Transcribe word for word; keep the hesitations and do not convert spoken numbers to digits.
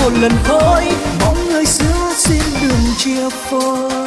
một lần thôi, mong người xưa xin đừng chia phôi.